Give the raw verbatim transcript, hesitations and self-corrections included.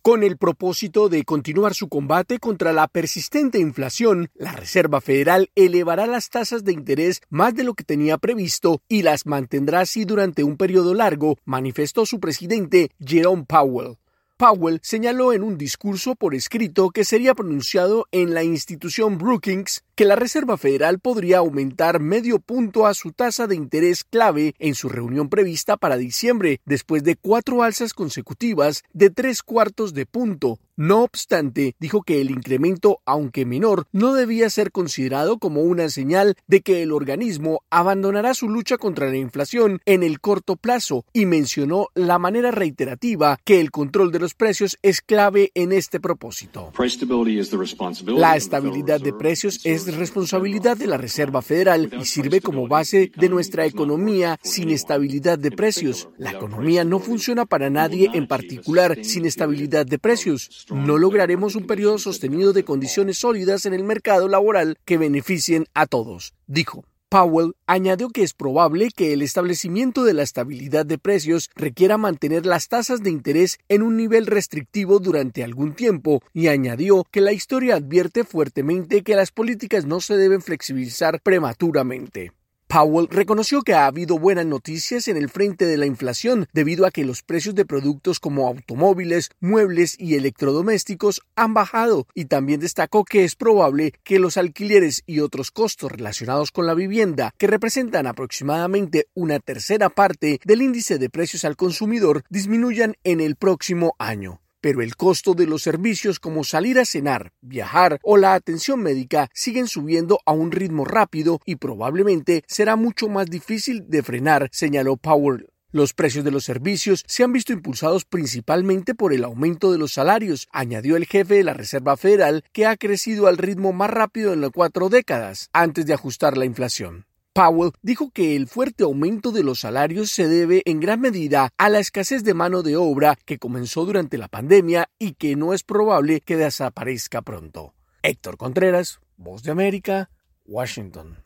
Con el propósito de continuar su combate contra la persistente inflación, la Reserva Federal elevará las tasas de interés más de lo que tenía previsto y las mantendrá así durante un periodo largo, manifestó su presidente Jerome Powell. Powell señaló en un discurso por escrito que sería pronunciado en la institución Brookings que la Reserva Federal podría aumentar medio punto a su tasa de interés clave en su reunión prevista para diciembre, después de cuatro alzas consecutivas de tres cuartos de punto. No obstante, dijo que el incremento, aunque menor, no debía ser considerado como una señal de que el organismo abandonará su lucha contra la inflación en el corto plazo y mencionó la manera reiterativa que el control de los precios es clave en este propósito. La estabilidad de precios es responsabilidad de la Reserva Federal y sirve como base de nuestra economía. Sin estabilidad de precios, la economía no funciona para nadie en particular. Sin estabilidad de precios, no lograremos un periodo sostenido de condiciones sólidas en el mercado laboral que beneficien a todos, dijo. Powell añadió que es probable que el establecimiento de la estabilidad de precios requiera mantener las tasas de interés en un nivel restrictivo durante algún tiempo y añadió que la historia advierte fuertemente que las políticas no se deben flexibilizar prematuramente. Powell reconoció que ha habido buenas noticias en el frente de la inflación debido a que los precios de productos como automóviles, muebles y electrodomésticos han bajado y también destacó que es probable que los alquileres y otros costos relacionados con la vivienda, que representan aproximadamente una tercera parte del índice de precios al consumidor, disminuyan en el próximo año. Pero el costo de los servicios como salir a cenar, viajar o la atención médica siguen subiendo a un ritmo rápido y probablemente será mucho más difícil de frenar, señaló Powell. Los precios de los servicios se han visto impulsados principalmente por el aumento de los salarios, añadió el jefe de la Reserva Federal, que ha crecido al ritmo más rápido en las cuatro décadas, antes de ajustar la inflación. Powell dijo que el fuerte aumento de los salarios se debe en gran medida a la escasez de mano de obra que comenzó durante la pandemia y que no es probable que desaparezca pronto. Héctor Contreras, Voz de América, Washington.